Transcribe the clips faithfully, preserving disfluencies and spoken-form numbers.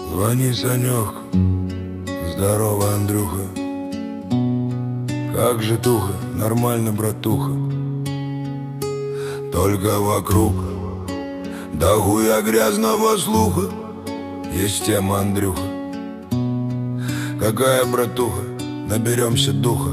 Звони, Санек, здорово, Андрюха. Как же туха, нормально, братуха. Только вокруг да хуя грязного слуха. Есть тема, Андрюха. Какая, братуха, наберемся духа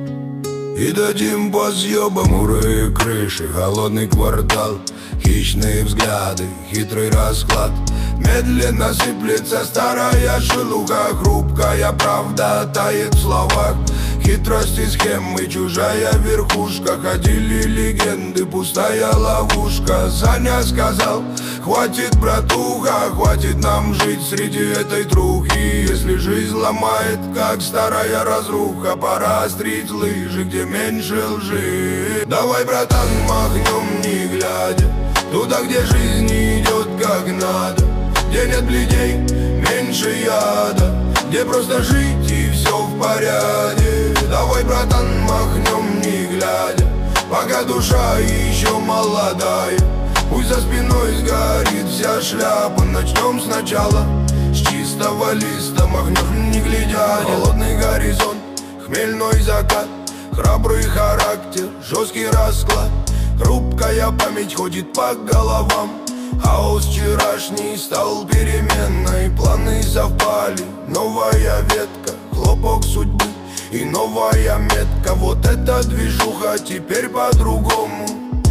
и дадим по съебам. Урые крыши, холодный квартал, хищные взгляды, хитрый расклад. Медленно сыплется старая шелуха, хрупкая правда тает в словах. Хитрости, схемы, чужая верхушка. Ходили легенды, пустая ловушка. Саня сказал: хватит, братуха, хватит нам жить среди этой трухи. Если жизнь ломает, как старая разруха, пора острить лыжи, где меньше лжи. Давай, братан, махнем не глядя туда, где жизнь идет как надо, где нет бледей, меньше яда, где просто жить и все в порядке. Давай, братан, махнем не глядя, пока душа еще молодая. Пусть за спиной сгорит вся шляпа. Начнем сначала с чистого листа, махнем не глядя. Холодный горизонт, хмельной закат, храбрый характер, жесткий расклад. Хрупкая память ходит по головам. Хаос вчерашний стал переменной, планы совпали, новая ветка, хлопок судьбы и новая метка. Вот эта движуха, теперь по-другому,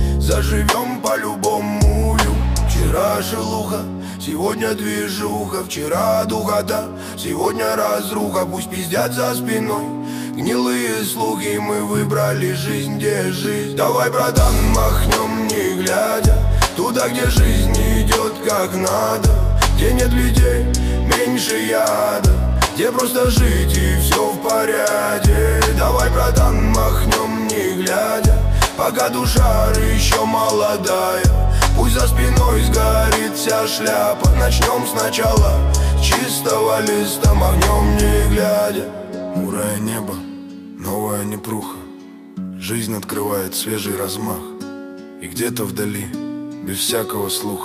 заживем по-любому. Вчера шелуха, сегодня движуха, вчера духота, сегодня разруха. Пусть пиздят за спиной гнилые слухи, мы выбрали жизнь, где жизнь. Давай, братан, махнем не глядя туда, где жизнь идет как надо, где нет людей, меньше яда, где просто жить и все в порядке. Давай, братан, махнем не глядя, пока душа еще молодая. Пусть за спиной сгорит вся шляпа. Начнем сначала с чистого листа, махнем не глядя. Мурое небо, новая непруха, жизнь открывает свежий размах. И где-то вдали, без всякого слуха,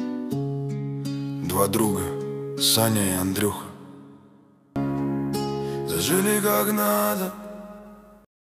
два друга, Саня и Андрюха. Зажили как надо,